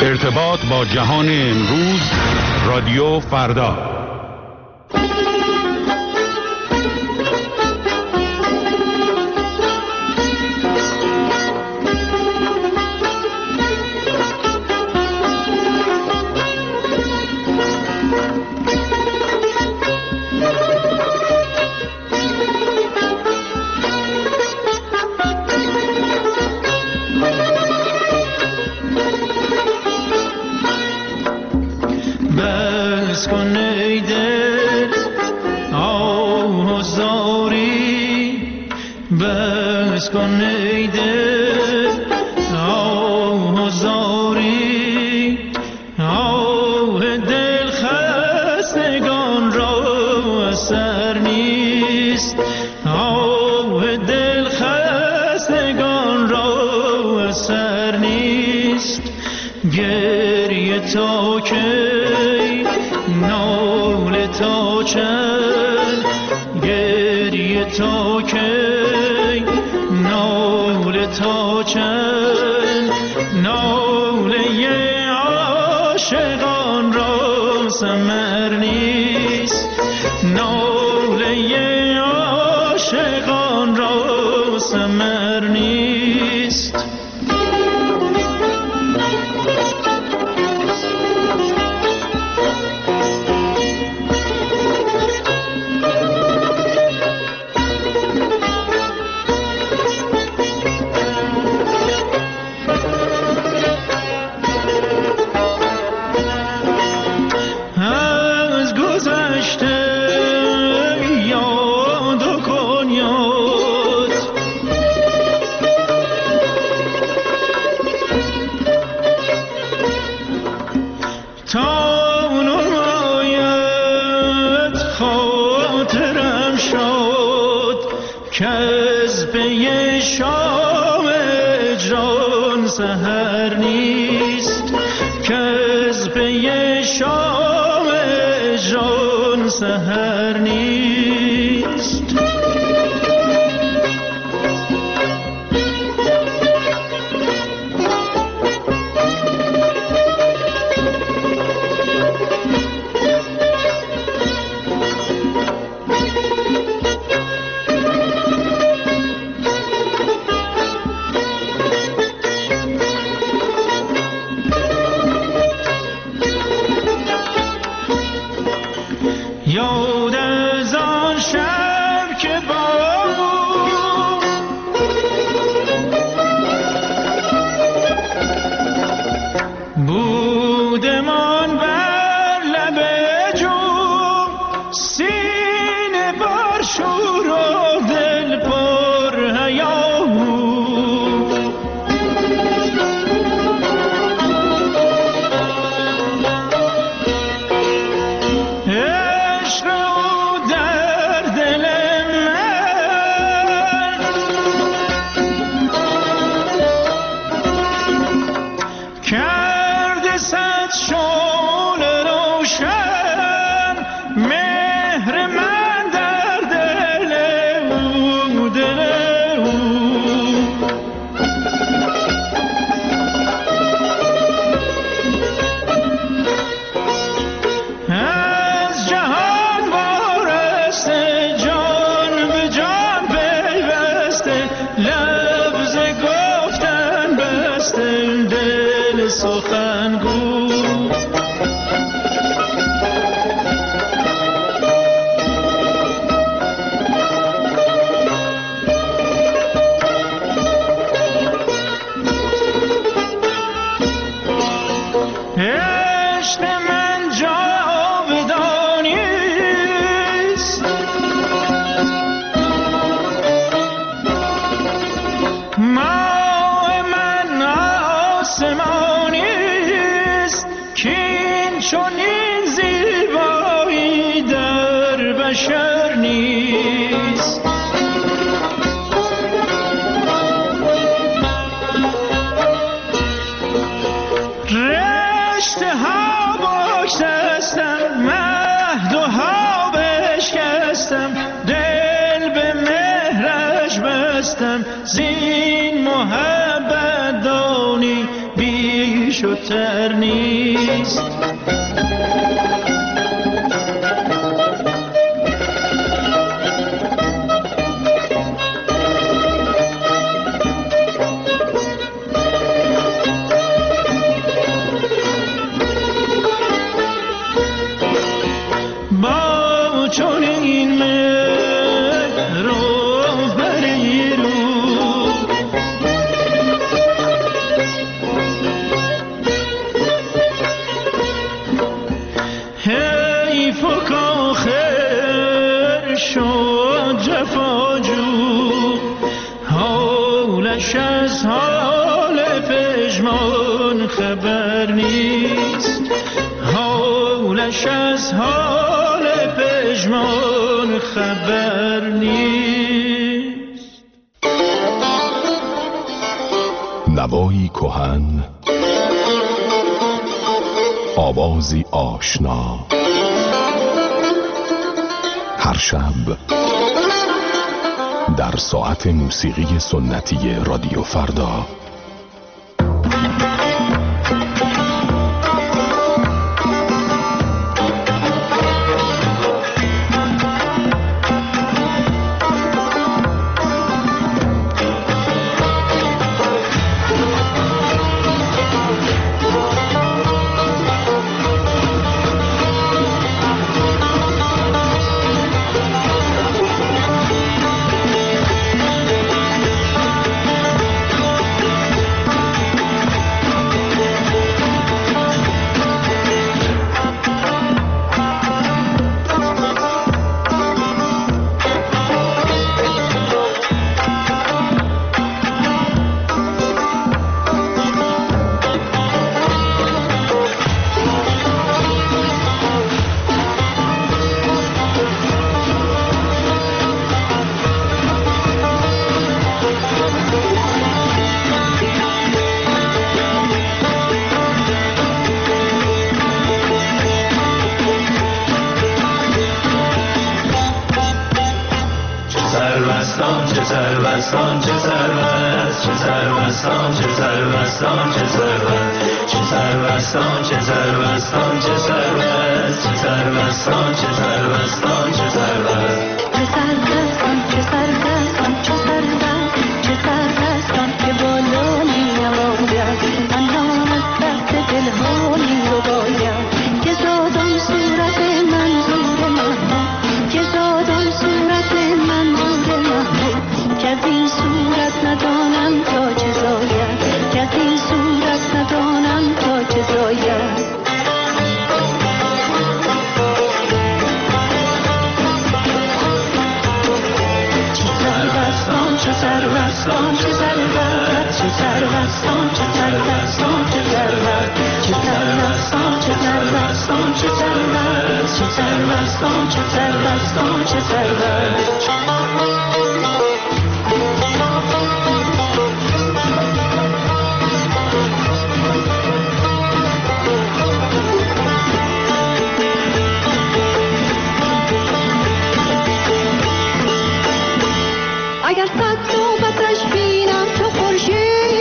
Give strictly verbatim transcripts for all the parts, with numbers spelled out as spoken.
ارتباط با جهان امروز، رادیو فردا. زین محبت دانی بیش شتر نیست. از حال پژمان خبر نیست، حالش از حال پژمان خبر نیست. نوایی کهن، آوازی آشنا، هر شب در ساعت موسیقی سنتی رادیو فردا. سروستان چه سروست، چه سروستان چه سروستان چه سروست، چه سروستان چه سروستان چه سروست، چه سروستان چه سروستان چه سروست، چه سروستان چه سروستان چه سروست، چه سروستان که بالا می‌آید پنهان از دست دلها می‌رباید، که زادان صورت منظور محمود، که زادان صورت منظور محمود، که از این صورت ندانم تا چه زاید، که از این صورت ندانم تا چه زاید. چه سروستان چه سروست، چه سروستان چه سروستان چه سروست، چه سروستان چه سروستان چه سروست، چه سروستان چه سروستان چه سروست. اگر صد نوبتش بینم تو خورشید،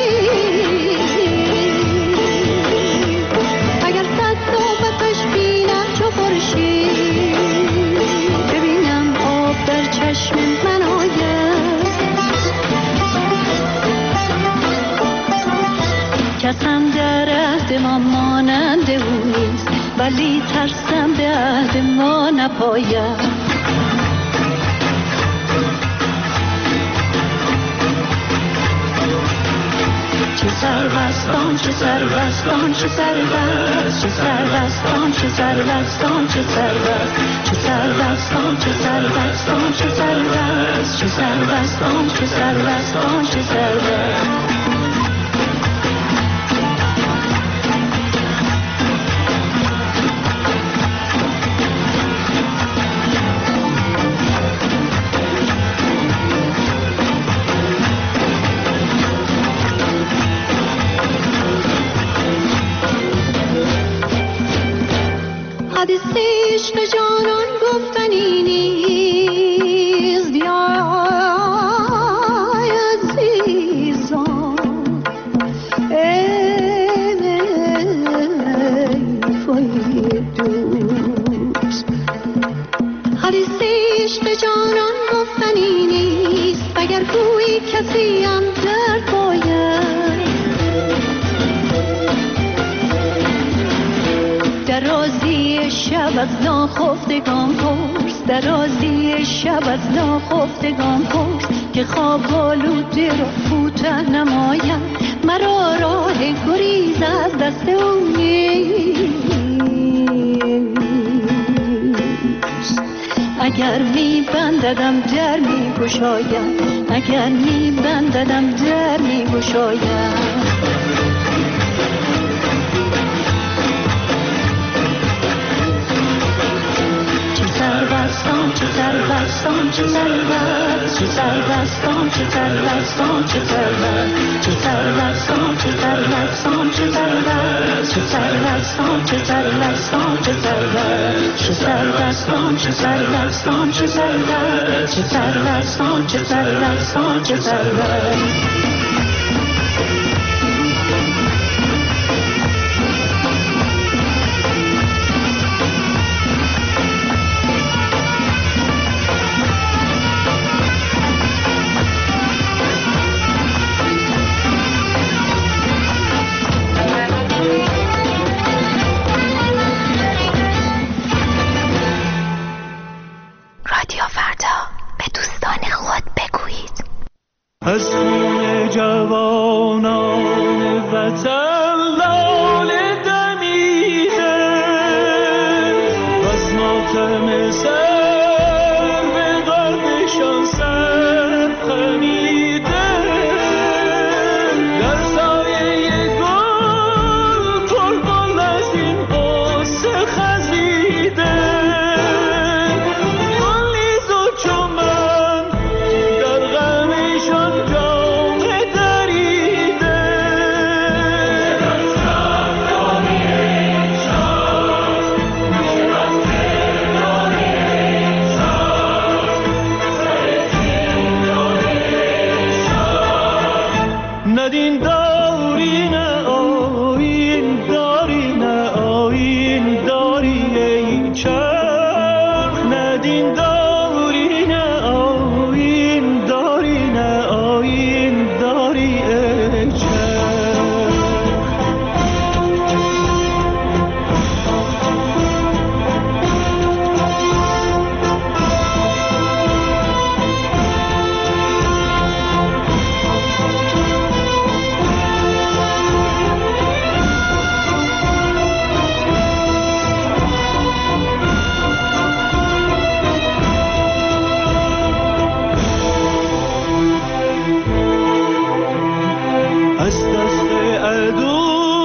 اگر صد نوبتش بینم تو خورشید، ببینم آب در چشم من آید، کس هم در عهد ما مانند او نیست، ولی ترسم به عهد ما نپاید. چه سروستان چه سروستان چه سروست، چه سروستان چه سروستان چه سروست، چه سروستان چه سروستان چه سروست، چه سروستان چه سروستان چه سروست. حدیث عشق جانان گفتنی نیست، یا عزیزان ای شب از ناخفتگان پرس، درازی شب از ناخفتگان پرس که خواب آلوده را کوته نمایم، مرا راه گریز از دست او نیست. اگر می بنددم در می گشایم، اگر می بنددم در می گشایم. چه سربستان چه سربست، چه سربستان چه سربستان چه سربست، چه سربستان چه سربستان چه سربست، چه سربستان چه سربستان چه سربست، چه سربستان چه سربستان چه سربست، چه سربستان چه سربستان چه سربست. از خون جوانان وطن لاله دمیده، از ماتم سر به قلبشان سر خمیده، در سایه گل بلبل از این قصه خزیده، گل نیز و چمن در غمشان جامه دریده. ندین داری نه آیین داری نه آیین داری ای چرخ، ندین داری نه آیین داری نه آیین داری ای چرخ. از دست عدو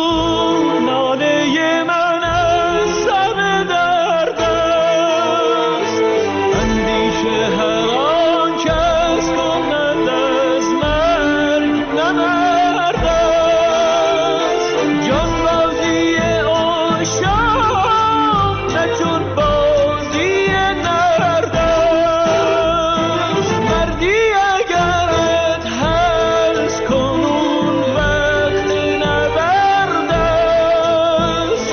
ناله من از سر درد است، اندیشه هر آن کس کند از مرگ نبرد است، جانبازی عاشق نه چون بازی نرد است، مردی اگرت هست کنون وقت نبرد است.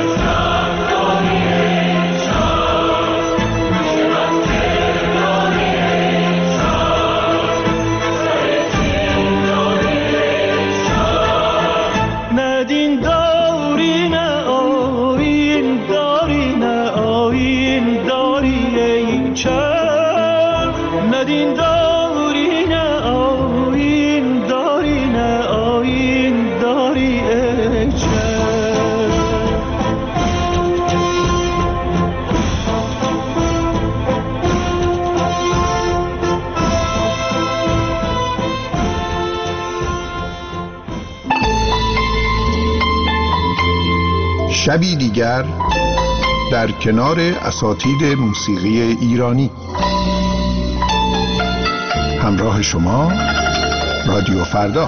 ندین داری نه آیین داری نه آیین داری ای چرخ، ندین داری نه آیین داری نه آیین داری ای چرخ. شبی دیگر در کنار اساتید موسیقی ایرانی، همراه شما رادیو فردا.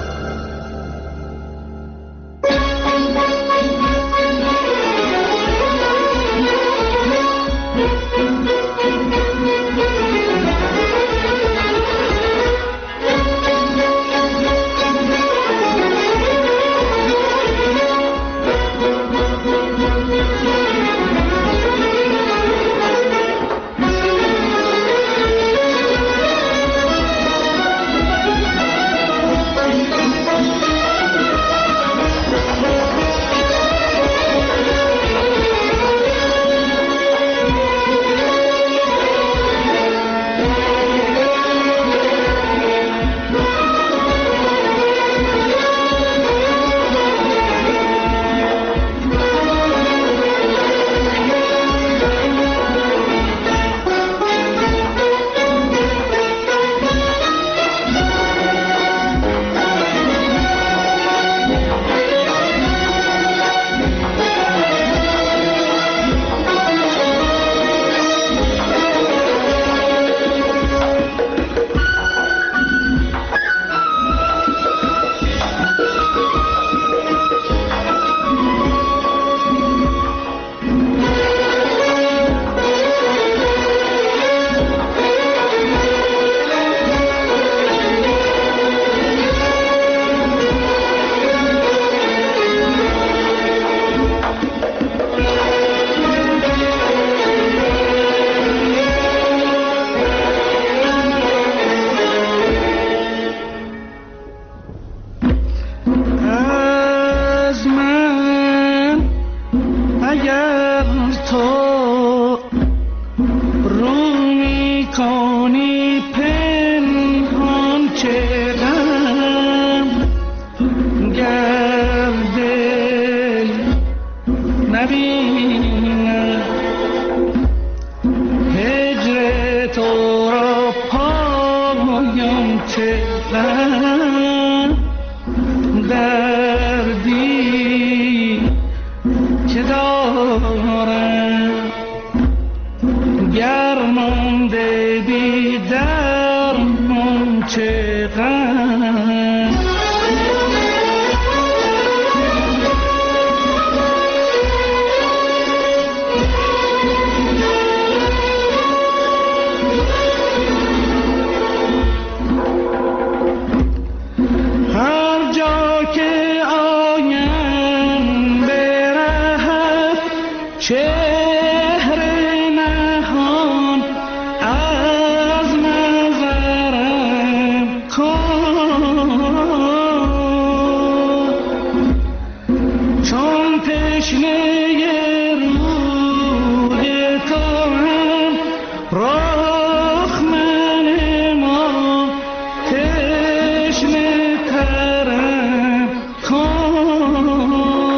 گر تو رو میکنی پنهان چه غم، گر دل نبیند هجر تو را پایان چه غم، دردی که دارم گر مانده بی درمان چه غم. هر جا که آیم برهد چهره نهان از نظرم کن، چون تشنه روی تو هم رخ من ما تشنه ترم کن،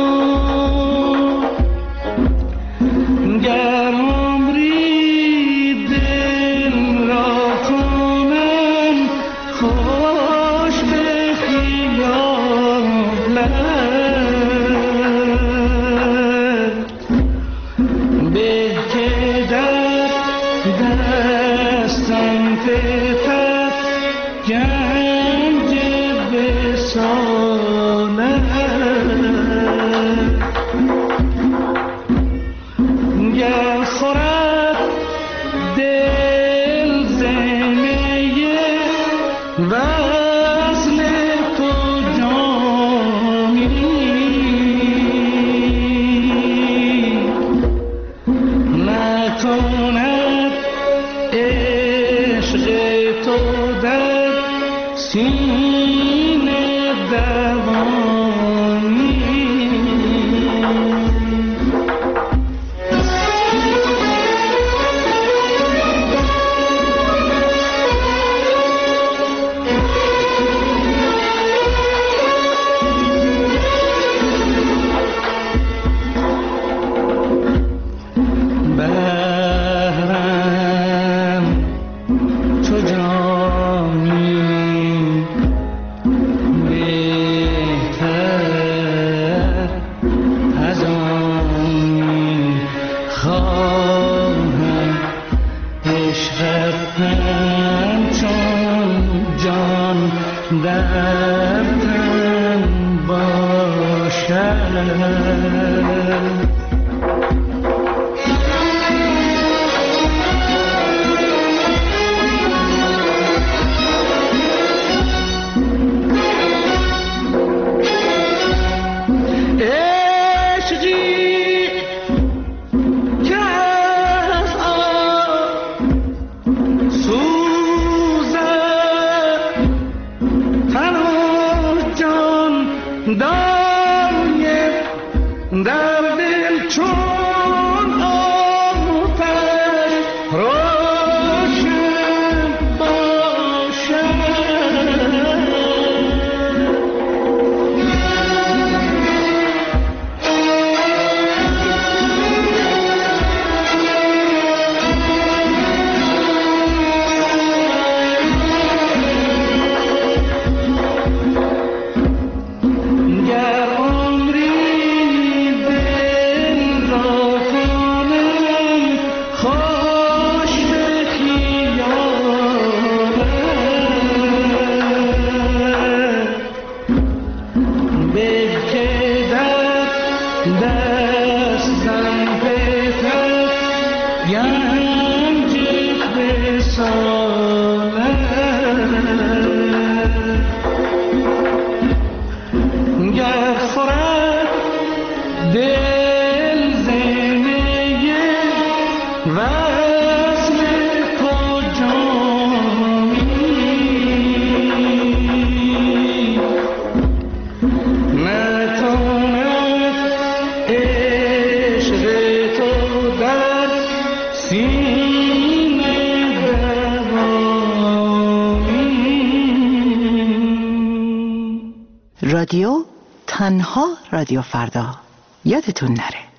گر عمری دل را کنم خوش به خیالت، به که در دستم فتد گنج وصالت، گر خورد دل زمه وصل تو جامی، نکند عشق تو در سینه دوانی. بهرم تو جانی بهتر از آنی، خواهم عشقت همچون جان در تن باشد. در دل چون آتش روشن باشد، گر عمری دل را کنم خوش به خیالت، به که در دستم فتد گنج وصالت، گر خورد دل زمه وصل تو جامی، نتواند عشق رادیو تنها رادیو فردا. یادتون نره.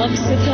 مقصد